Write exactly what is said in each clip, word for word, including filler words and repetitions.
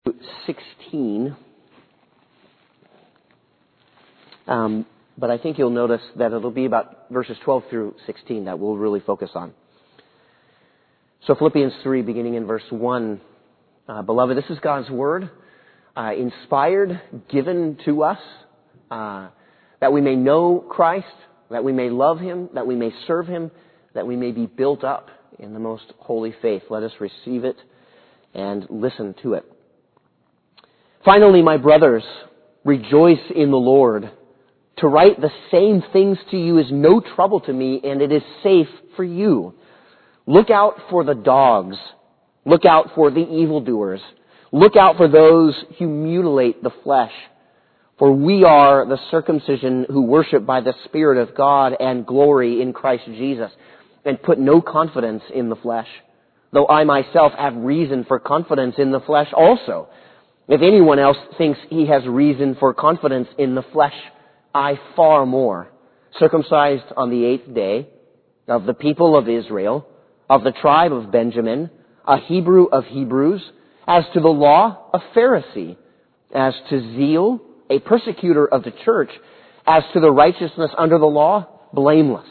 sixteen, um, but I think you'll notice that it'll be about verses twelve through sixteen that we'll really focus on. So Philippians three, beginning in verse one, uh, beloved, this is God's word, uh, inspired, given to us, uh, that we may know Christ, that we may love Him, that we may serve Him, that we may be built up in the most holy faith. Let us receive it and listen to it. Finally, my brothers, rejoice in the Lord. To write the same things to you is no trouble to me, and it is safe for you. Look out for the dogs. Look out for the evildoers. Look out for those who mutilate the flesh. For we are the circumcision who worship by the Spirit of God and glory in Christ Jesus, and put no confidence in the flesh, though I myself have reason for confidence in the flesh also. If anyone else thinks he has reason for confidence in the flesh, I far more. Circumcised on the eighth day, of the people of Israel, of the tribe of Benjamin, a Hebrew of Hebrews, as to the law, a Pharisee, as to zeal, a persecutor of the church, as to the righteousness under the law, blameless.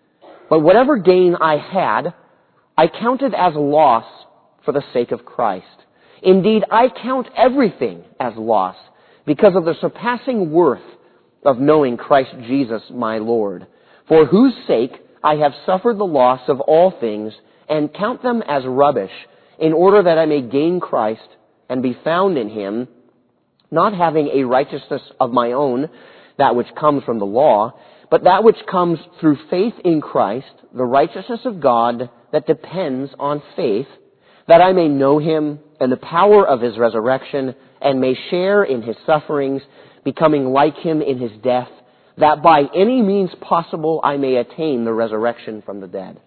But whatever gain I had, I counted as loss for the sake of Christ. Indeed, I count everything as loss because of the surpassing worth of knowing Christ Jesus my Lord, for whose sake I have suffered the loss of all things and count them as rubbish, in order that I may gain Christ and be found in Him, not having a righteousness of my own, that which comes from the law, but that which comes through faith in Christ, the righteousness of God that depends on faith, that I may know Him and the power of His resurrection, and may share in His sufferings, becoming like Him in His death, that by any means possible I may attain the resurrection from the dead.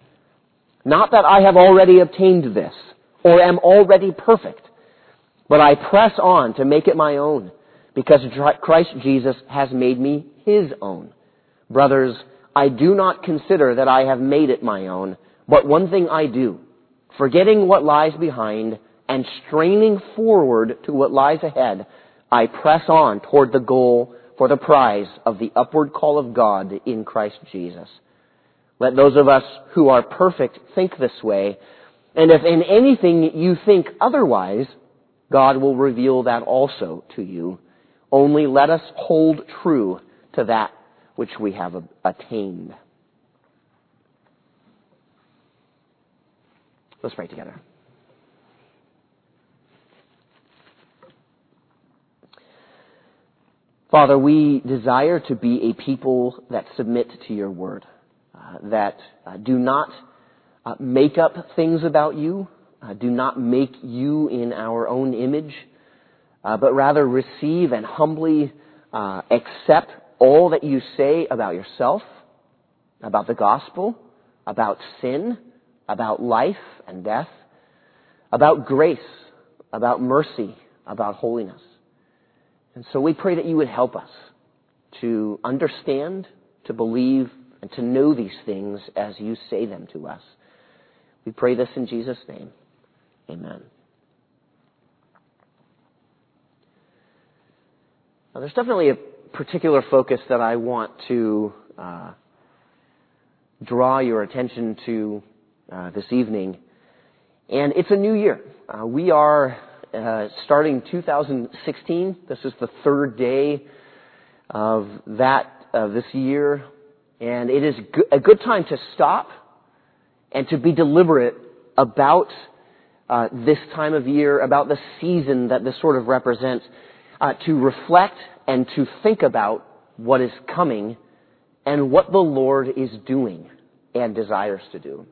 Not that I have already obtained this, or am already perfect, but I press on to make it my own, because Christ Jesus has made me His own. Brothers, I do not consider that I have made it my own, but one thing I do, forgetting what lies behind and straining forward to what lies ahead, I press on toward the goal for the prize of the upward call of God in Christ Jesus. Let those of us who are perfect think this way, and if in anything you think otherwise, God will reveal that also to you. Only let us hold true to that which we have attained. Let's pray together. Father, we desire to be a people that submit to your word, uh, that uh, do not uh, make up things about you, uh, do not make you in our own image, uh, but rather receive and humbly uh, accept all that you say about yourself, about the gospel, about sin, about life and death, about grace, about mercy, about holiness. And so we pray that you would help us to understand, to believe, and to know these things as you say them to us. We pray this in Jesus' name. Amen. Now, there's definitely a particular focus that I want to uh, draw your attention to uh, this evening. And it's a new year. Uh, we are uh, starting two thousand sixteen. This is the third day of that of this year. And it is go- a good time to stop and to be deliberate about uh, this time of year, about the season that this sort of represents, uh, to reflect and to think about what is coming and what the Lord is doing and desires to do.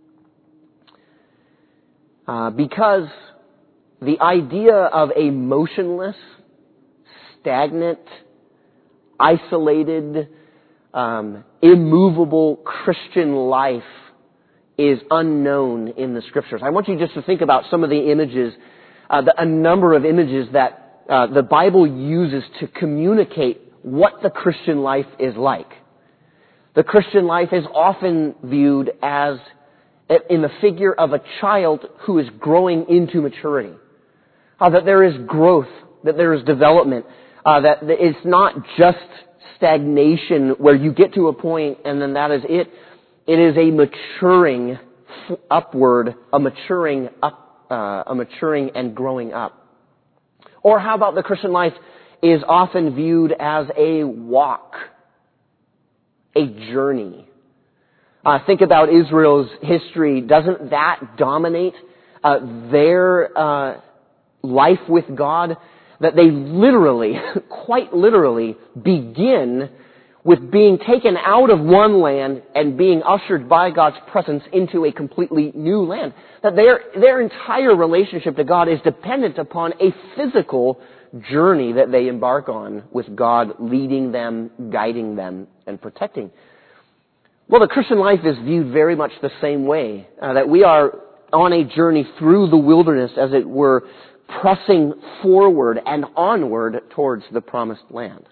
Uh, because the idea of a motionless, stagnant, isolated, um, immovable Christian life is unknown in the Scriptures. I want you just to think about some of the images, uh, the, a number of images that uh, the Bible uses to communicate what the Christian life is like. The Christian life is often viewed as in the figure of a child who is growing into maturity. uh, that there is growth, that there is development, uh, that it's not just stagnation where you get to a point and then that is it. It is a maturing upward, a maturing up, uh, a maturing and growing up. Or how about the Christian life is often viewed as a walk, a journey. Uh, think about Israel's history. Doesn't that dominate uh, their uh, life with God? That they literally, quite literally, begin with being taken out of one land and being ushered by God's presence into a completely new land. That their, their entire relationship to God is dependent upon a physical journey that they embark on with God leading them, guiding them, and protecting. Well, the Christian life is viewed very much the same way, uh, that we are on a journey through the wilderness, as it were, pressing forward and onward towards the promised land.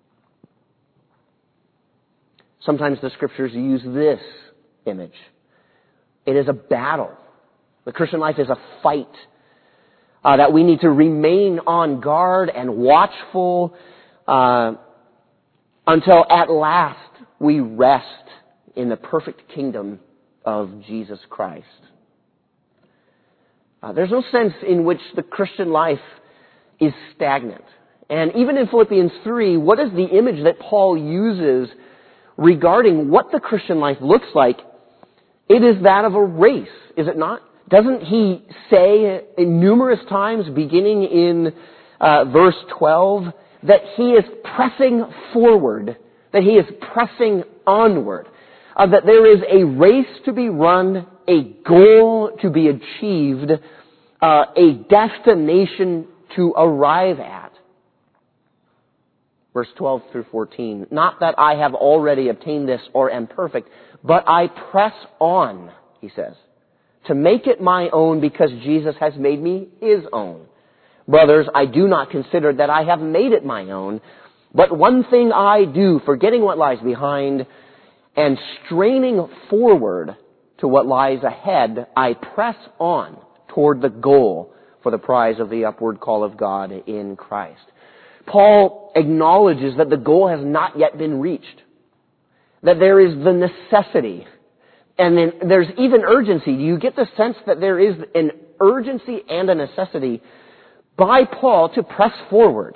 Sometimes the scriptures use this image. It is a battle. The Christian life is a fight. Uh, that we need to remain on guard and watchful uh, until at last we rest in the perfect kingdom of Jesus Christ. Uh, there's no sense in which the Christian life is stagnant. And even in Philippians three, what is the image that Paul uses regarding what the Christian life looks like? It is that of a race, is it not? Doesn't he say numerous times, beginning in uh, verse twelve, that he is pressing forward, that he is pressing onward, uh, that there is a race to be run, a goal to be achieved, uh, a destination to arrive at. Verse twelve through fourteen, not that I have already obtained this or am perfect, but I press on, he says, to make it my own because Jesus has made me his own. Brothers, I do not consider that I have made it my own, but one thing I do, forgetting what lies behind and straining forward to what lies ahead, I press on toward the goal for the prize of the upward call of God in Christ. Paul acknowledges that the goal has not yet been reached, that there is the necessity. And then there's even urgency. Do you get the sense that there is an urgency and a necessity by Paul to press forward?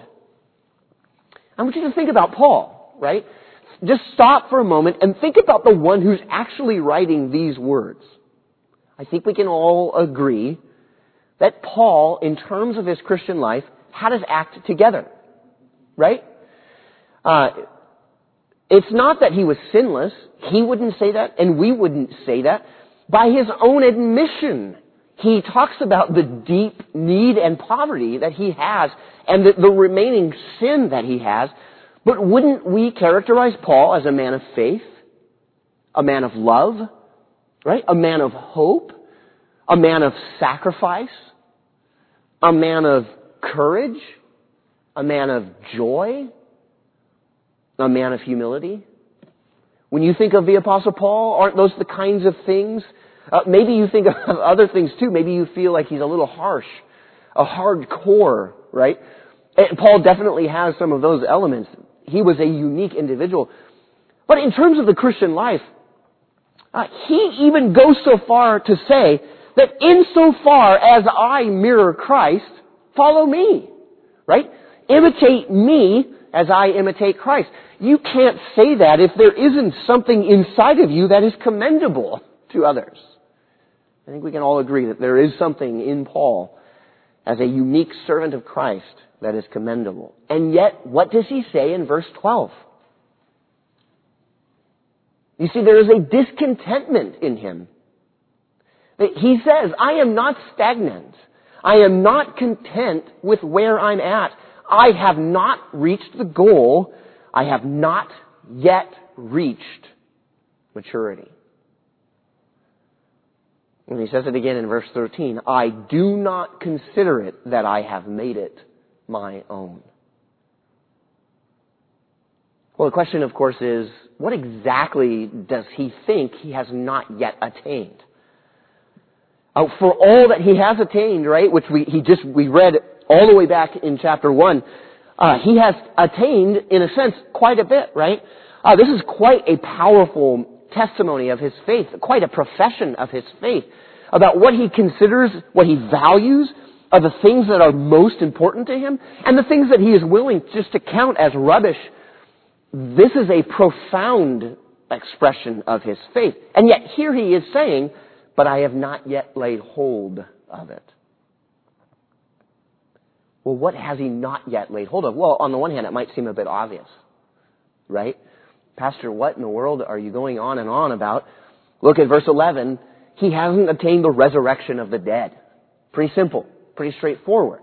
I want you to think about Paul, right? Just stop for a moment and think about the one who's actually writing these words. I think we can all agree that Paul, in terms of his Christian life, had his act together, right? Uh, It's not that he was sinless. He wouldn't say that, and we wouldn't say that. By his own admission, he talks about the deep need and poverty that he has and the, the remaining sin that he has. But wouldn't we characterize Paul as a man of faith, a man of love, right? A man of hope, a man of sacrifice, a man of courage, a man of joy, a man of humility? When you think of the Apostle Paul, aren't those the kinds of things? Uh, maybe you think of other things too. Maybe you feel like he's a little harsh, a hardcore, right? And Paul definitely has some of those elements. He was a unique individual. But in terms of the Christian life, uh, he even goes so far to say that insofar as I mirror Christ, follow me, right? Imitate me as I imitate Christ. You can't say that if there isn't something inside of you that is commendable to others. I think we can all agree that there is something in Paul as a unique servant of Christ that is commendable. And yet, what does he say in verse twelve? You see, there is a discontentment in him. He says, I am not stagnant. I am not content with where I'm at. I have not reached the goal. I have not yet reached maturity. And he says it again in verse thirteen. I do not consider it that I have made it my own. Well, the question, of course, is, what exactly does he think he has not yet attained? Uh, for all that he has attained, right, which we he just we read all the way back in chapter one, uh, he has attained, in a sense, quite a bit, right? Uh, this is quite a powerful testimony of his faith, quite a profession of his faith about what he considers, what he values, are the things that are most important to him, and the things that he is willing just to count as rubbish. This is a profound expression of his faith. And yet here he is saying, but I have not yet laid hold of it. Well, what has he not yet laid hold of? Well, on the one hand, it might seem a bit obvious, right? Pastor, what in the world are you going on and on about? Look at verse eleven. He hasn't attained the resurrection of the dead. Pretty simple, pretty straightforward.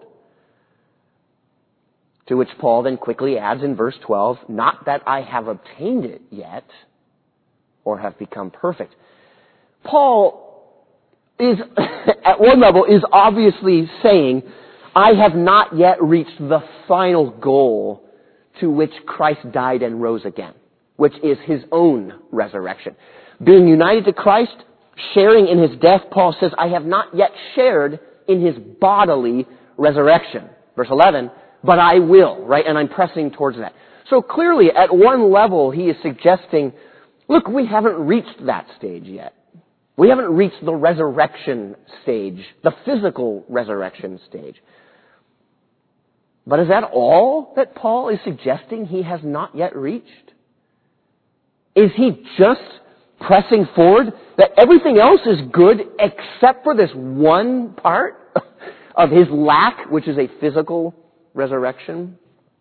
To which Paul then quickly adds in verse twelve, not that I have obtained it yet or have become perfect. Paul is, at one level, is obviously saying, I have not yet reached the final goal to which Christ died and rose again, which is his own resurrection. Being united to Christ, sharing in his death, Paul says, I have not yet shared in his bodily resurrection. Verse eleven, but I will, right? And I'm pressing towards that. So clearly, at one level, he is suggesting, look, we haven't reached that stage yet. We haven't reached the resurrection stage, the physical resurrection stage. But is that all that Paul is suggesting he has not yet reached? Is he just pressing forward that everything else is good except for this one part of his lack, which is a physical resurrection?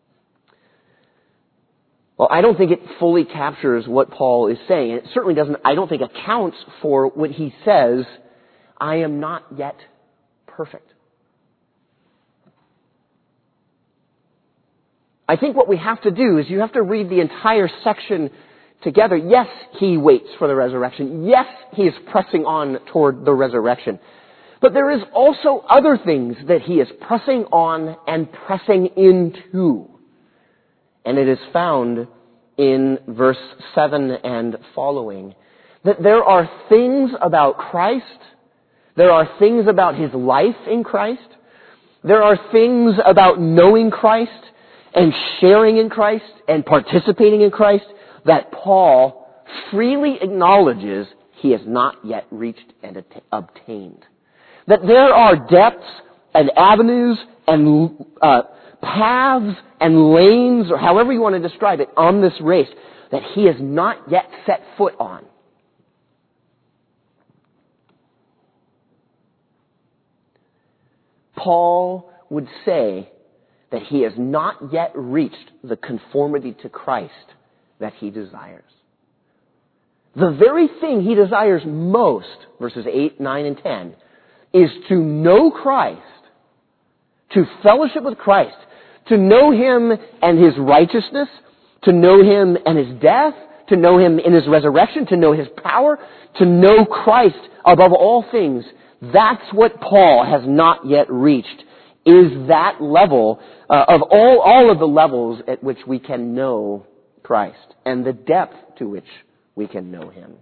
Well, I don't think it fully captures what Paul is saying. It certainly doesn't, I don't think, accounts for what he says, I am not yet perfect. I think what we have to do is you have to read the entire section together. Yes, he waits for the resurrection. Yes, he is pressing on toward the resurrection. But there is also other things that he is pressing on and pressing into. And it is found in verse seven and following that there are things about Christ, there are things about his life in Christ, there are things about knowing Christ and sharing in Christ and participating in Christ that Paul freely acknowledges he has not yet reached and att- obtained. That there are depths and avenues and uh, paths and lanes, or however you want to describe it, on this race that he has not yet set foot on. Paul would say that he has not yet reached the conformity to Christ that he desires. The very thing he desires most, verses eight, nine, and ten, is to know Christ, to fellowship with Christ, to know him and his righteousness, to know him and his death, to know him in his resurrection, to know his power, to know Christ above all things. That's what Paul has not yet reached, is that level uh, of all, all of the levels at which we can know Christ and the depth to which we can know him.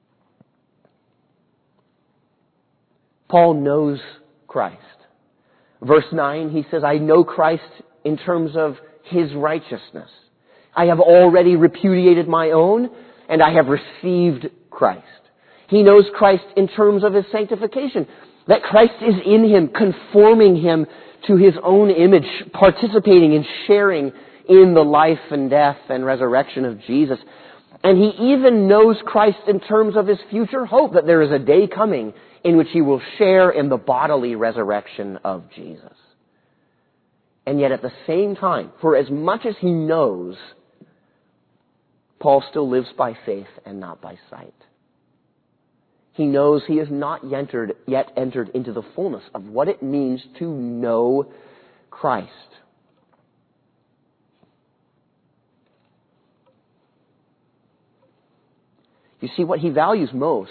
Paul knows Christ. Verse nine, he says, I know Christ in terms of his righteousness. I have already repudiated my own, and I have received Christ. He knows Christ in terms of his sanctification, that Christ is in him, conforming him to his own image, participating and sharing in the life and death and resurrection of Jesus. And he even knows Christ in terms of his future hope, that there is a day coming in which he will share in the bodily resurrection of Jesus. And yet at the same time, for as much as he knows, Paul still lives by faith and not by sight. He knows he has not yet entered, yet entered into the fullness of what it means to know Christ. You see, what he values most,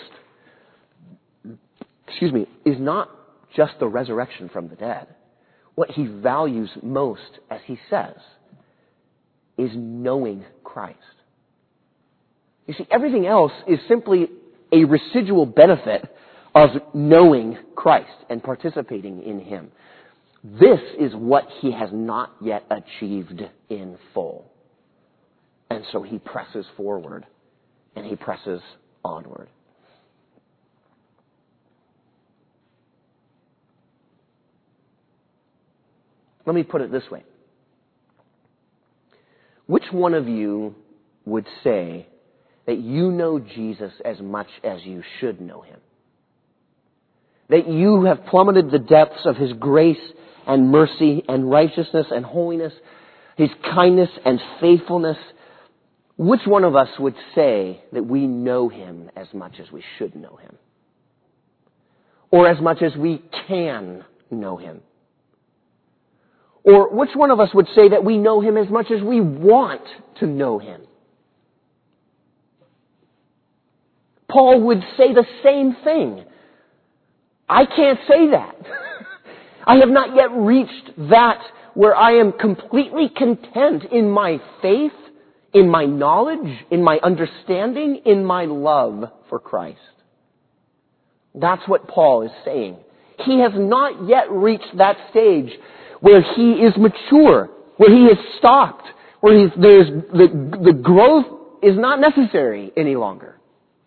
excuse me, is not just the resurrection from the dead. What he values most, as he says, is knowing Christ. You see, everything else is simply a residual benefit of knowing Christ and participating in him. This is what he has not yet achieved in full. And so he presses forward and he presses onward. Let me put it this way. Which one of you would say that you know Jesus as much as you should know him? That you have plummeted the depths of his grace and mercy and righteousness and holiness, his kindness and faithfulness. Which one of us would say that we know him as much as we should know him? Or as much as we can know him? Or which one of us would say that we know him as much as we want to know him? Paul would say the same thing. I can't say that. I have not yet reached that where I am completely content in my faith, in my knowledge, in my understanding, in my love for Christ. That's what Paul is saying. He has not yet reached that stage where he is mature, where he has stopped, where he's, there's the, the growth is not necessary any longer.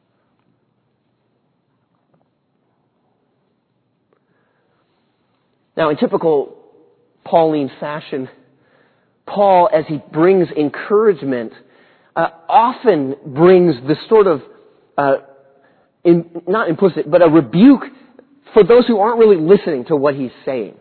Now, in typical Pauline fashion, Paul, as he brings encouragement, uh, often brings this sort of, uh, in, not implicit, but a rebuke for those who aren't really listening to what he's saying.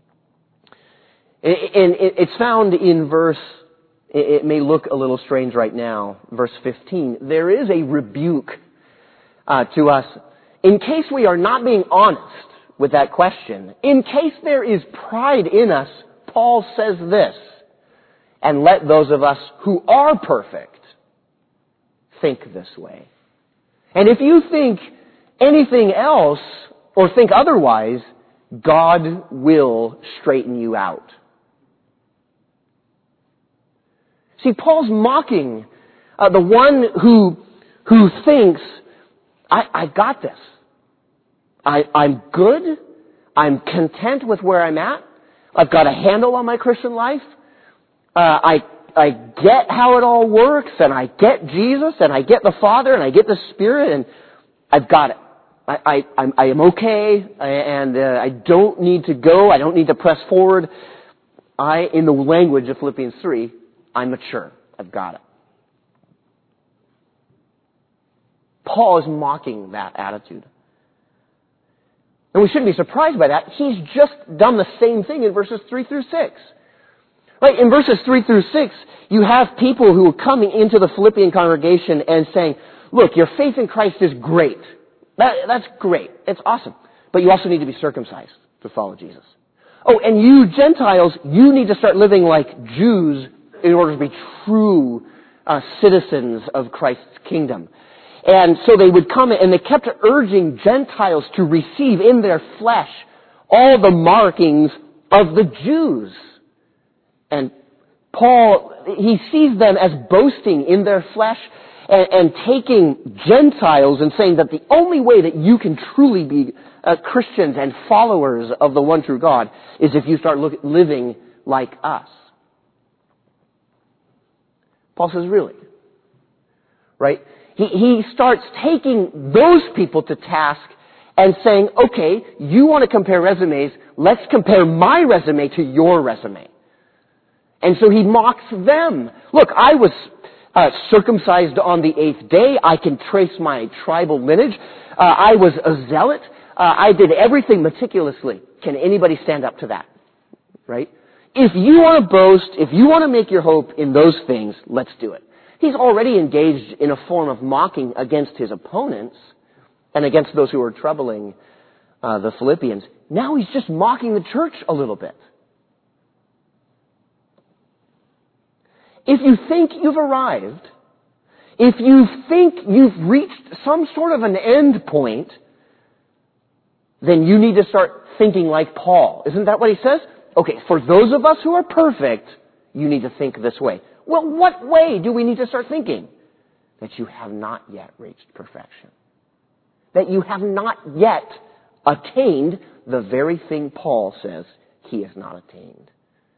And it's found in verse, it may look a little strange right now, verse fifteen. There is a rebuke uh, to us in case we are not being honest with that question. In case there is pride in us, Paul says this, and let those of us who are perfect think this way. And if you think anything else or think otherwise, God will straighten you out. See, Paul's mocking uh, the one who who thinks, I, I got this. I, I'm good. I'm content with where I'm at. I've got a handle on my Christian life. Uh, I I get how it all works, and I get Jesus, and I get the Father, and I get the Spirit, and I've got it. I, I, I'm, I am okay, and uh, I don't need to go. I don't need to press forward. I, in the language of Philippians three, I'm mature. I've got it. Paul is mocking that attitude. And we shouldn't be surprised by that. He's just done the same thing in verses three through six. Right, in verses three through six, you have people who are coming into the Philippian congregation and saying, look, your faith in Christ is great. That, that's great. It's awesome. But you also need to be circumcised to follow Jesus. Oh, and you Gentiles, you need to start living like Jews in order to be true uh, citizens of Christ's kingdom. And so they would come and they kept urging Gentiles to receive in their flesh all the markings of the Jews. And Paul, he sees them as boasting in their flesh and, and taking Gentiles and saying that the only way that you can truly be uh, Christians and followers of the one true God is if you start look, living like us. Paul says, really? Right? He, he starts taking those people to task and saying, okay, you want to compare resumes, let's compare my resume to your resume. And so he mocks them. Look, I was uh, circumcised on the eighth day. I can trace my tribal lineage. Uh, I was a zealot. Uh, I did everything meticulously. Can anybody stand up to that? Right? If you want to boast, if you want to make your hope in those things, let's do it. He's already engaged in a form of mocking against his opponents and against those who are troubling uh, the Philippians. Now he's just mocking the church a little bit. If you think you've arrived, if you think you've reached some sort of an end point, then you need to start thinking like Paul. Isn't that what he says? Okay, for those of us who are perfect, you need to think this way. Well, what way do we need to start thinking? That you have not yet reached perfection. That you have not yet attained the very thing Paul says he has not attained.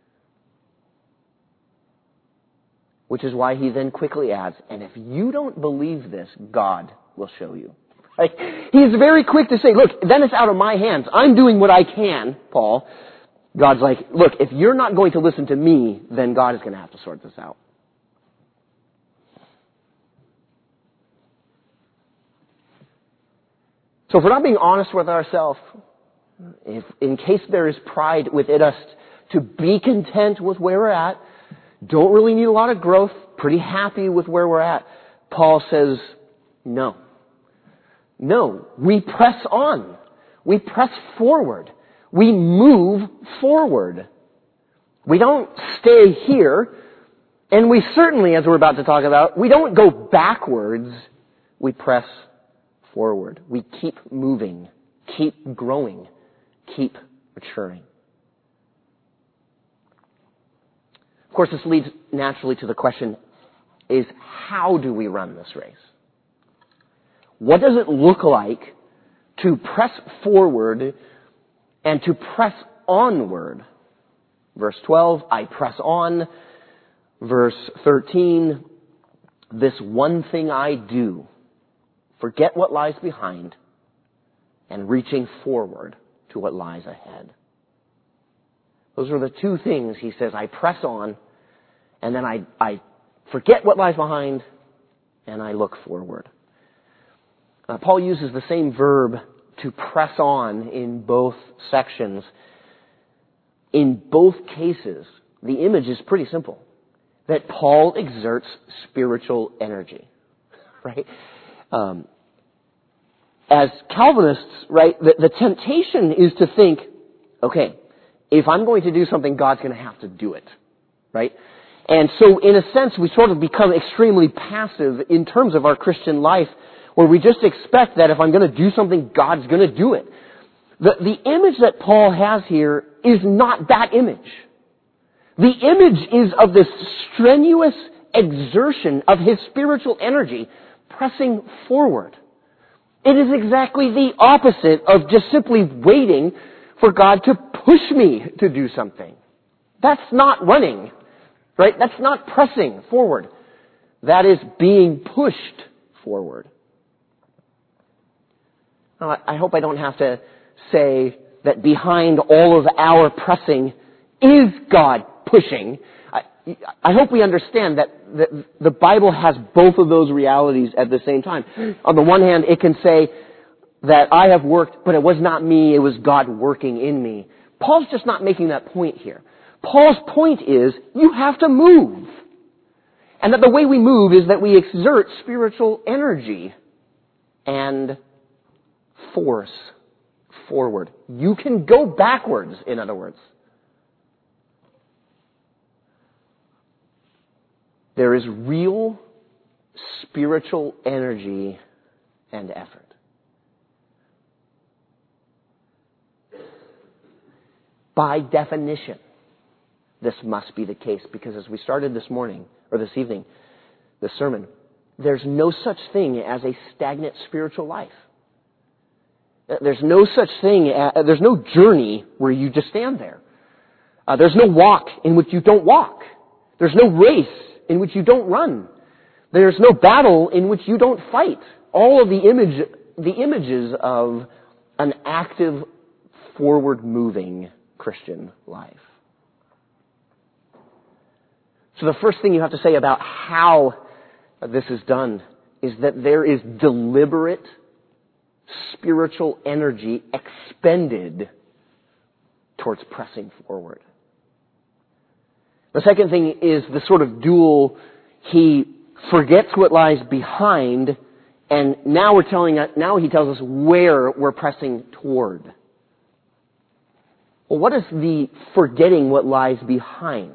Which is why he then quickly adds, and if you don't believe this, God will show you. Like, he's very quick to say, look, then it's out of my hands. I'm doing what I can, Paul. God's like, look, if you're not going to listen to me, then God is going to have to sort this out. So if we're not being honest with ourselves, if in case there is pride within us to be content with where we're at, don't really need a lot of growth, pretty happy with where we're at, Paul says, no. No, we press on. We press forward. We move forward. We don't stay here, and we certainly, as we're about to talk about, we don't go backwards. We press forward. We keep moving, keep growing, keep maturing. Of course, this leads naturally to the question, is how do we run this race? What does it look like to press forward and to press onward? Verse twelve, I press on. Verse thirteen, this one thing I do, forget what lies behind and reaching forward to what lies ahead. Those are the two things he says. I press on, and then I, I forget what lies behind, and I look forward. Uh, Paul uses the same verb to press on in both sections. In both cases, the image is pretty simple. That Paul exerts spiritual energy. Right? Um, as Calvinists, right, the, the temptation is to think, okay, if I'm going to do something, God's going to have to do it. Right? And so, in a sense, we sort of become extremely passive in terms of our Christian life, where we just expect that if I'm going to do something, God's going to do it. The, the image that Paul has here is not that image. The image is of this strenuous exertion of his spiritual energy pressing forward. It is exactly the opposite of just simply waiting for God to push me to do something. That's not running, right? That's not pressing forward. That is being pushed forward. Now, I hope I don't have to say that behind all of our pressing is God pushing. I, I hope we understand that the, the Bible has both of those realities at the same time. On the one hand, it can say that I have worked, but it was not me, it was God working in me. Paul's just not making that point here. Paul's point is, you have to move. And that the way we move is that we exert spiritual energy and force forward. You can go backwards, in other words. There is real spiritual energy and effort. By definition, this must be the case, because as we started this morning, or this evening, the sermon, there's no such thing as a stagnant spiritual life. There's no such thing, as, there's no journey where you just stand there. Uh, there's no walk in which you don't walk. There's no race in which you don't run. There's no battle in which you don't fight. All of the image, the images of an active, forward-moving Christian life. So the first thing you have to say about how this is done is that there is deliberate spiritual energy expended towards pressing forward. The second thing is the sort of dual, he forgets what lies behind, and now we're telling now he tells us where we're pressing toward. Well, what is the forgetting what lies behind?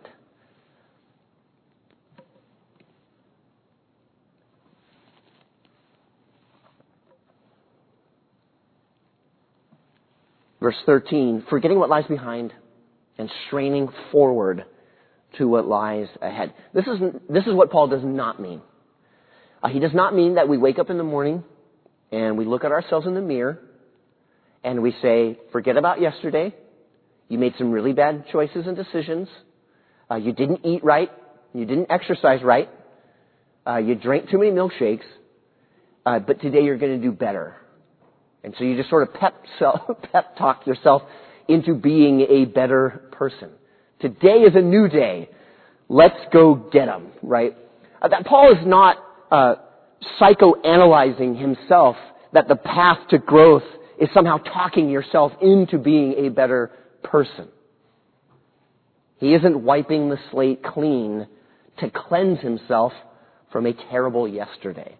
Verse thirteen, forgetting what lies behind and straining forward to what lies ahead. This is, this is what Paul does not mean. Uh, he does not mean that we wake up in the morning and we look at ourselves in the mirror and we say, forget about yesterday. You made some really bad choices and decisions. Uh, you didn't eat right. You didn't exercise right. Uh, you drank too many milkshakes. Uh, but today you're going to do better. And so you just sort of pep, self, pep talk yourself into being a better person. Today is a new day. Let's go get 'em, right? Uh, that Paul is not uh, psychoanalyzing himself that the path to growth is somehow talking yourself into being a better person. He isn't wiping the slate clean to cleanse himself from a terrible yesterday.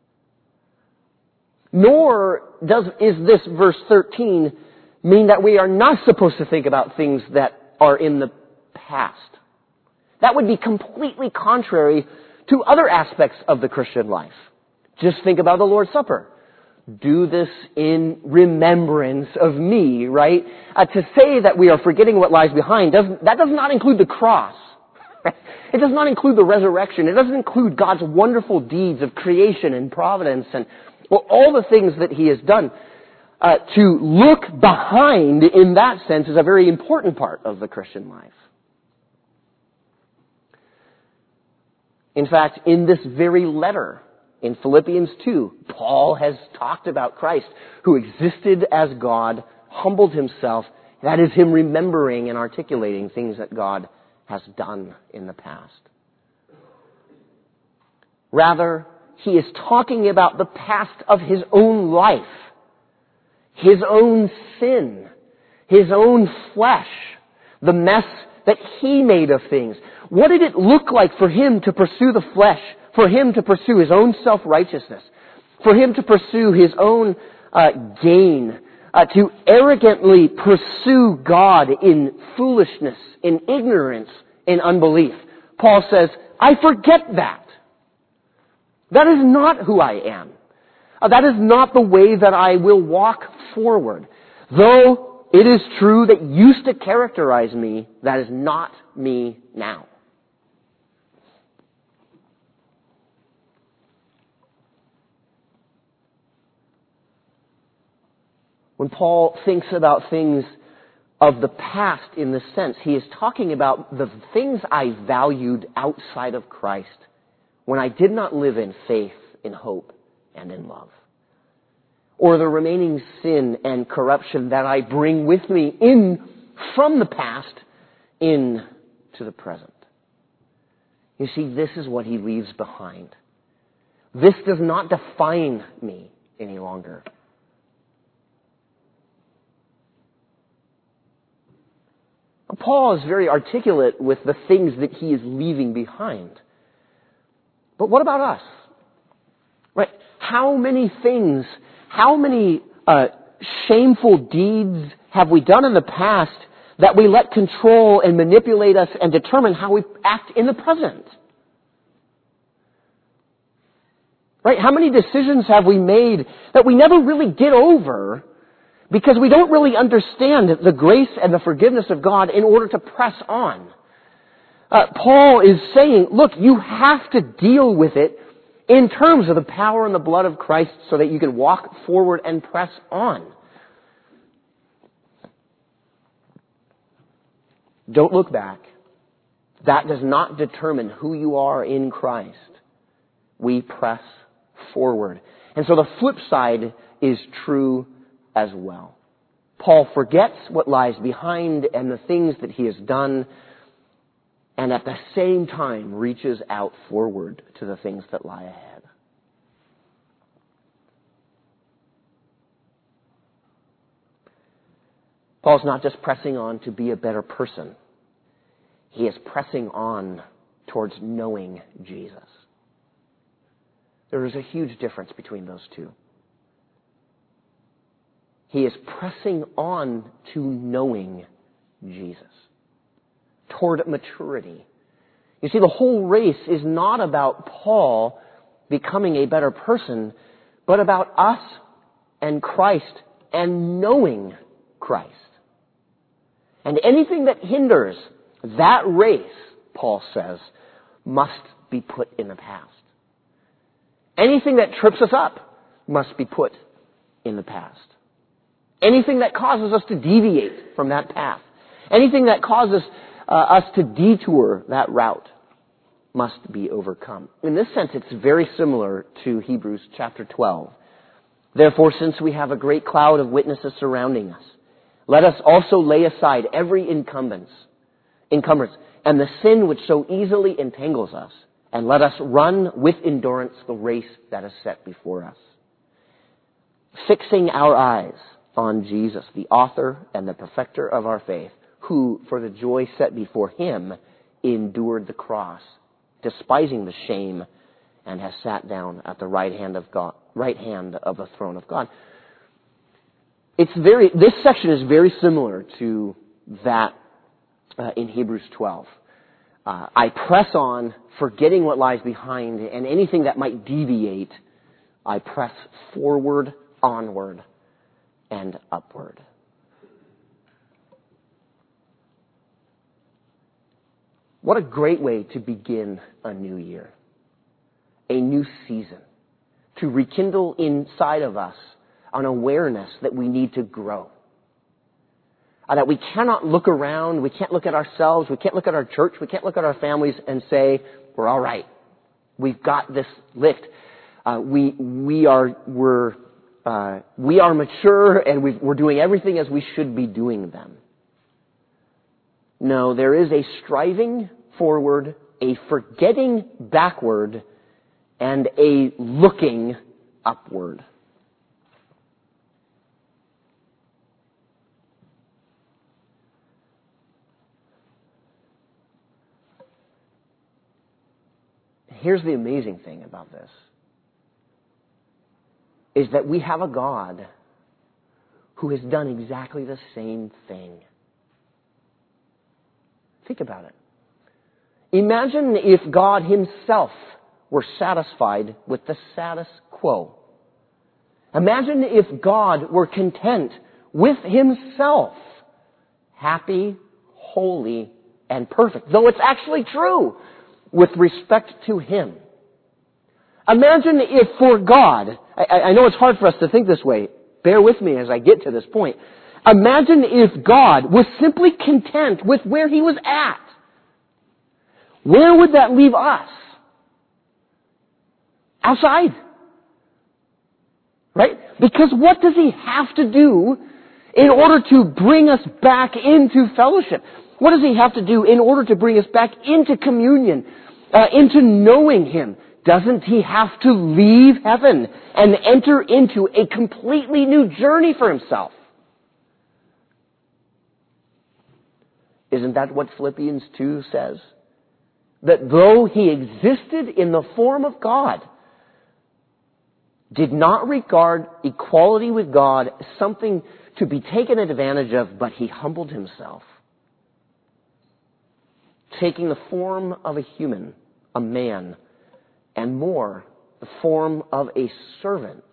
Nor does is this verse thirteen mean that we are not supposed to think about things that are in the past. That would be completely contrary to other aspects of the Christian life. Just think about the Lord's Supper. Do this in remembrance of me, right? Uh, to say that we are forgetting what lies behind, does, that does not include the cross. It does not include the resurrection. It doesn't include God's wonderful deeds of creation and providence and well, all the things that He has done. Uh, to look behind in that sense is a very important part of the Christian life. In fact, in this very letter, in Philippians two, Paul has talked about Christ, who existed as God, humbled himself. That is him remembering and articulating things that God has done in the past. Rather, he is talking about the past of his own life, his own sin, his own flesh, the mess that he made of things. What did it look like for him to pursue the flesh, for him to pursue his own self-righteousness, for him to pursue his own uh, gain, uh, to arrogantly pursue God in foolishness, in ignorance, in unbelief? Paul says, I forget that. That is not who I am. Uh, that is not the way that I will walk forward. Though it is true that used to characterize me, that is not me now. When Paul thinks about things of the past in this sense, he is talking about the things I valued outside of Christ when I did not live in faith, in hope, and in love. Or the remaining sin and corruption that I bring with me in from the past into the present. You see, this is what he leaves behind. This does not define me any longer. Paul is very articulate with the things that he is leaving behind. But what about us? Right? How many things, how many uh, shameful deeds have we done in the past that we let control and manipulate us and determine how we act in the present? Right? How many decisions have we made that we never really get over because we don't really understand the grace and the forgiveness of God in order to press on? Uh, Paul is saying, look, you have to deal with it in terms of the power and the blood of Christ so that you can walk forward and press on. Don't look back. That does not determine who you are in Christ. We press forward. And so the flip side is true as well. Paul forgets what lies behind and the things that he has done, and at the same time reaches out forward to the things that lie ahead. Paul's not just pressing on to be a better person. He is pressing on towards knowing Jesus. There is a huge difference between those two. He is pressing on to knowing Jesus, toward maturity. You see, the whole race is not about Paul becoming a better person, but about us and Christ and knowing Christ. And anything that hinders that race, Paul says, must be put in the past. Anything that trips us up must be put in the past. Anything that causes us to deviate from that path. Anything that causes uh, us to detour that route must be overcome. In this sense, it's very similar to Hebrews chapter twelve. Therefore, since we have a great cloud of witnesses surrounding us, let us also lay aside every encumbrance, encumbrance and the sin which so easily entangles us, and let us run with endurance the race that is set before us, fixing our eyes on Jesus, the author and the perfecter of our faith, who, for the joy set before him, endured the cross, despising the shame, and has sat down at the right hand of God, right hand of the throne of God. It's very. This section is very similar to that uh, in Hebrews twelve. Uh, I press on, forgetting what lies behind, and anything that might deviate, I press forward, onward, and upward. What a great way to begin a new year, a new season, to rekindle inside of us an awareness that we need to grow. Uh, that we cannot look around, we can't look at ourselves, we can't look at our church, we can't look at our families and say, we're all right. We've got this licked. Uh, we, we are, we're, uh, we are mature and we've, we're doing everything as we should be doing them. No, there is a striving forward, a forgetting backward, and a looking upward. Here's the amazing thing about this, is that we have a God who has done exactly the same thing. Think about it. Imagine if God himself were satisfied with the status quo. Imagine if God were content with himself, happy, holy, and perfect, though it's actually true with respect to him. Imagine if for God, I, I know it's hard for us to think this way, bear with me as I get to this point. Imagine if God was simply content with where he was at. Where would that leave us? Outside. Right? Because what does he have to do in order to bring us back into fellowship? What does he have to do in order to bring us back into communion, uh, into knowing him? Doesn't he have to leave heaven and enter into a completely new journey for himself? Isn't that what Philippians two says? That though he existed in the form of God, did not regard equality with God as something to be taken advantage of, but he humbled himself, taking the form of a human, a man, and more, the form of a servant,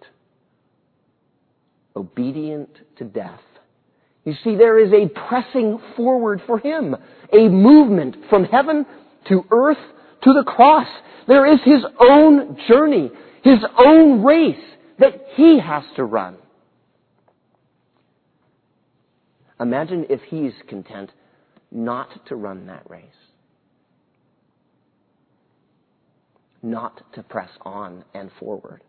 obedient to death. You see, there is a pressing forward for him, a movement from heaven to earth to the cross. There is his own journey, his own race that he has to run. Imagine if he's content not to run that race. Not to press on and forward.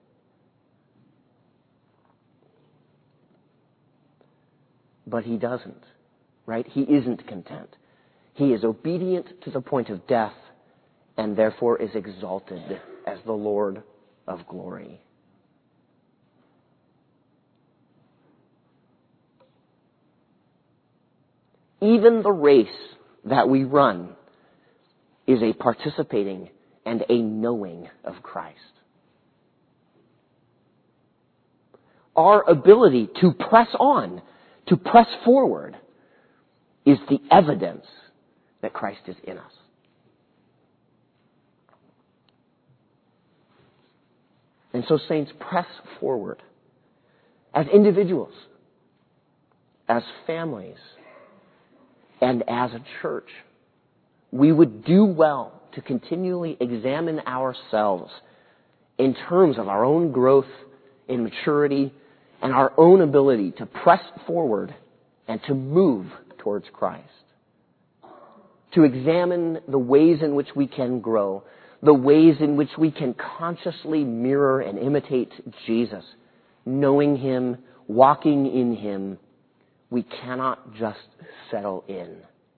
But he doesn't, right? He isn't content. He is obedient to the point of death and therefore is exalted as the Lord of glory. Even the race that we run is a participating and a knowing of Christ. Our ability to press on, to press forward, is the evidence that Christ is in us. And so, saints, press forward as individuals, as families, and as a church. We would do well to continually examine ourselves in terms of our own growth in maturity and our own ability to press forward and to move towards Christ. to examine the ways in which we can grow, the ways in which we can consciously mirror and imitate Jesus, knowing Him, walking in Him. We cannot just settle in.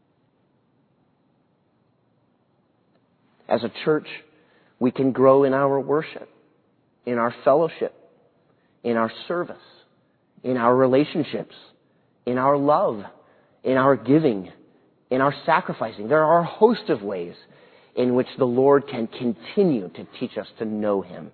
As a church, we can grow in our worship, in our fellowship, in our service, in our relationships, in our love, in our giving, in our sacrificing. There are a host of ways in which the Lord can continue to teach us to know Him.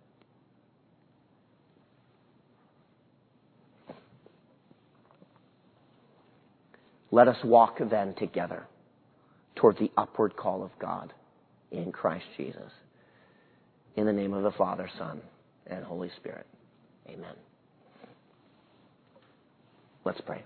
Let us walk then together toward the upward call of God in Christ Jesus. In the name of the Father, Son, and Holy Spirit. Amen. Let's pray.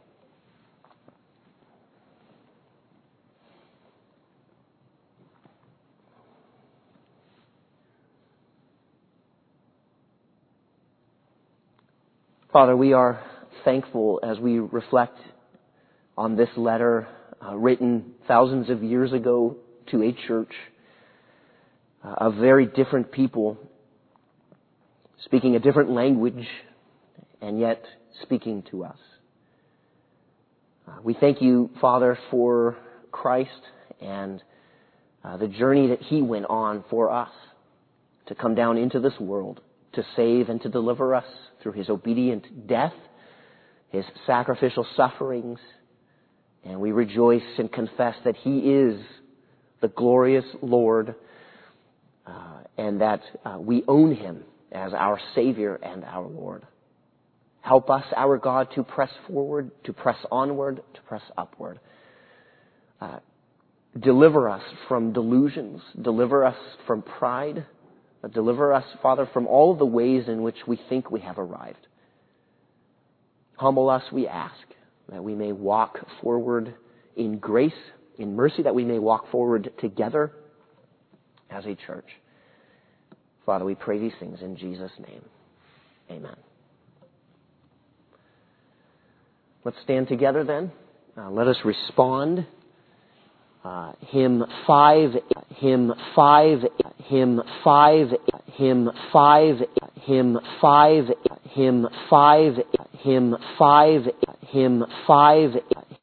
Father, we are thankful as we reflect on this letter uh, written thousands of years ago to a church uh, of very different people, speaking a different language, and yet speaking to us. Uh, we thank you, Father, for Christ and uh, the journey that He went on for us to come down into this world, to save and to deliver us through His obedient death, His sacrificial sufferings. And we rejoice and confess that He is the glorious Lord, uh, and that uh, we own Him as our Savior and our Lord. Help us, our God, to press forward, to press onward, to press upward. Uh, deliver us from delusions. Deliver us from pride. Uh, deliver us, Father, from all of the ways in which we think we have arrived. Humble us, we ask, that we may walk forward in grace, in mercy, that we may walk forward together as a church. Father, we pray these things in Jesus' name. Amen. Let's stand together then. Uh, let us respond. Uh, hymn five, hymn five, hymn five, hymn five, hymn five, hymn five, hymn five, hymn five.